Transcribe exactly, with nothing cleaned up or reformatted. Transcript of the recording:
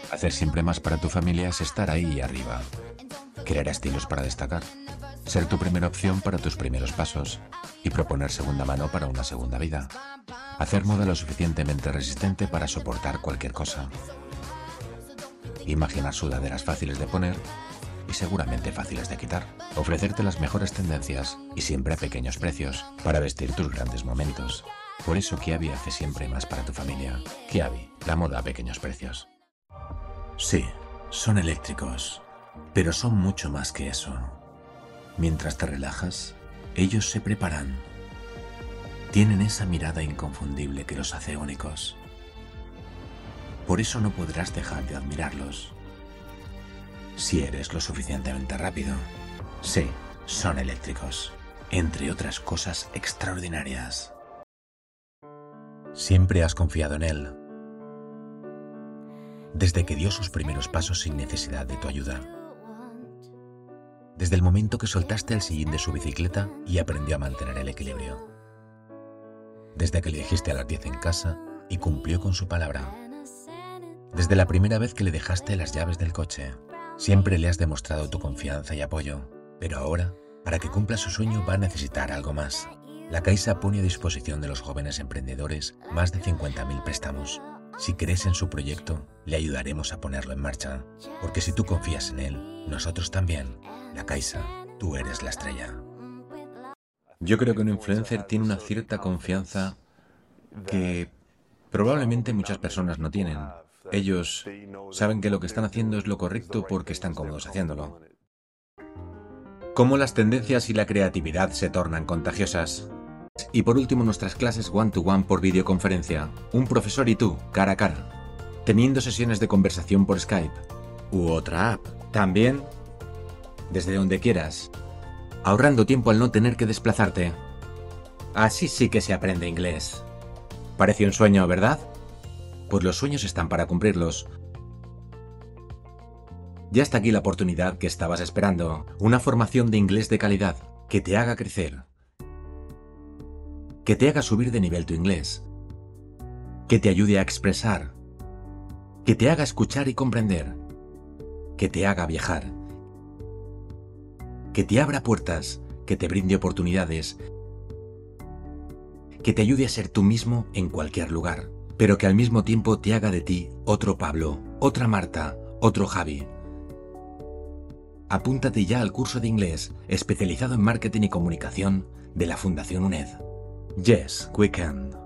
Hacer siempre más para tu familia es estar ahí arriba. Crear estilos para destacar. Ser tu primera opción para tus primeros pasos. Y proponer segunda mano para una segunda vida. Hacer moda lo suficientemente resistente para soportar cualquier cosa. Imaginar sudaderas fáciles de poner y seguramente fáciles de quitar. Ofrecerte las mejores tendencias y siempre a pequeños precios para vestir tus grandes momentos. Por eso Kiabi hace siempre más para tu familia. Kiabi, la moda a pequeños precios. Sí, son eléctricos, pero son mucho más que eso. Mientras te relajas, ellos se preparan. Tienen esa mirada inconfundible que los hace únicos. Por eso no podrás dejar de admirarlos. Si eres lo suficientemente rápido. Sí, son eléctricos, entre otras cosas extraordinarias. Siempre has confiado en él. Desde que dio sus primeros pasos sin necesidad de tu ayuda. Desde el momento que soltaste el sillín de su bicicleta y aprendió a mantener el equilibrio. Desde que le dijiste a las diez en casa y cumplió con su palabra. Desde la primera vez que le dejaste las llaves del coche. Siempre le has demostrado tu confianza y apoyo. Pero ahora, para que cumpla su sueño, va a necesitar algo más. La Caixa pone a disposición de los jóvenes emprendedores más de cincuenta mil préstamos. Si crees en su proyecto, le ayudaremos a ponerlo en marcha. Porque si tú confías en él, nosotros también. La Caixa, tú eres la estrella. Yo creo que un influencer tiene una cierta confianza que probablemente muchas personas no tienen. Ellos saben que lo que están haciendo es lo correcto porque están cómodos haciéndolo. Cómo las tendencias y la creatividad se tornan contagiosas. Y por último, nuestras clases one-to-one por videoconferencia. Un profesor y tú, cara a cara. Teniendo sesiones de conversación por Skype. U otra app. También desde donde quieras. Ahorrando tiempo al no tener que desplazarte. Así sí que se aprende inglés. Parece un sueño, ¿verdad? Pues los sueños están para cumplirlos. Ya está aquí la oportunidad que estabas esperando. Una formación de inglés de calidad que te haga crecer. Que te haga subir de nivel tu inglés. Que te ayude a expresar. Que te haga escuchar y comprender. Que te haga viajar. Que te abra puertas. Que te brinde oportunidades. Que te ayude a ser tú mismo en cualquier lugar. Pero que al mismo tiempo te haga de ti otro Pablo, otra Marta, otro Javi. Apúntate ya al curso de inglés especializado en marketing y comunicación de la Fundación UNED. Yes, we can.